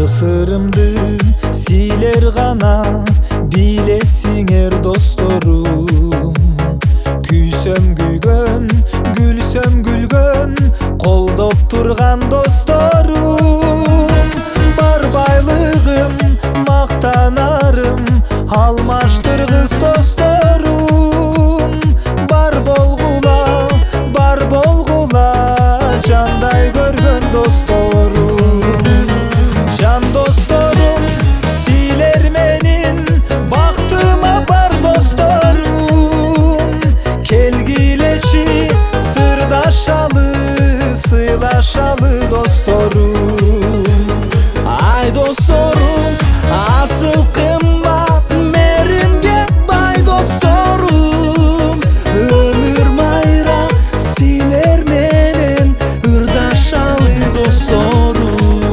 сырымды силер гана билесиңер досторум. Күйсөм күйгөн, күлсөм күлгөн, колдоп турган досторум. Бар байлыгым, мактанарым, алмаштыргыс досторум. Бар болгула, жандай көргөн досторум. Жан досторум, силер менин бактыма бар досторум. Келгилечи сырдашалы, сыйлашалы досторум. Ай досторум, асыл кымбат меримге бай досторум. Өмүр майрам силер менен ырдашалы досторум.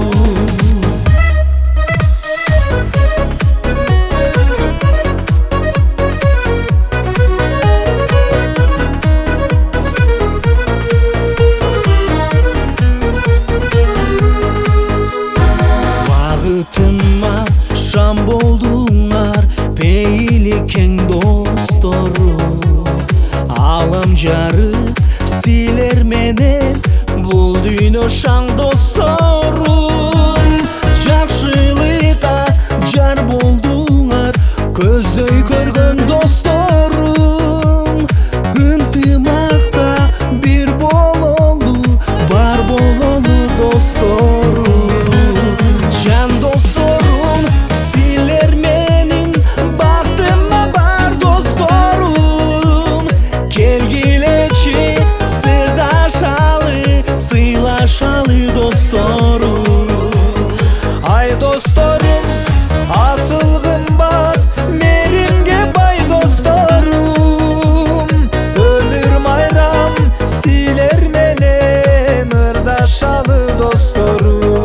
Багытыма шам болдуңар, пейили кең досторум. Алам жарык силер менен, бул дүйнө шаң досторум. Жакшылыкка жар болдуңар, көздөй көргөн досторум. Ынтымакта бир бололу, бар бололу досторум. Жан досторум, силер менин бактыма бар досторум. Келгилечи сырдашалы, сыйлашалы досторум. Ай досторум, асыл кымбат меримге бай досторум. Өмүр майрам силер менен ырдашалы досторум.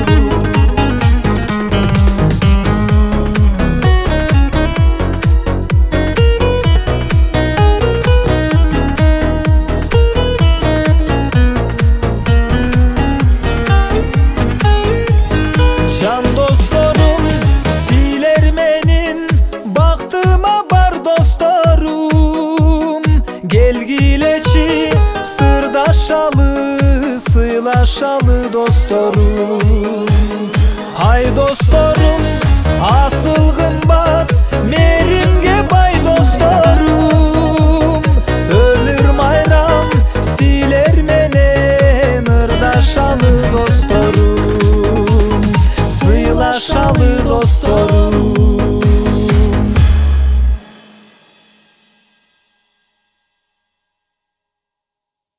Жан досторум, силер менин бактыма бар досторум. Келгилечи сырдашалы, сыйлашалы досторум. Ай досторум, асыл кымбат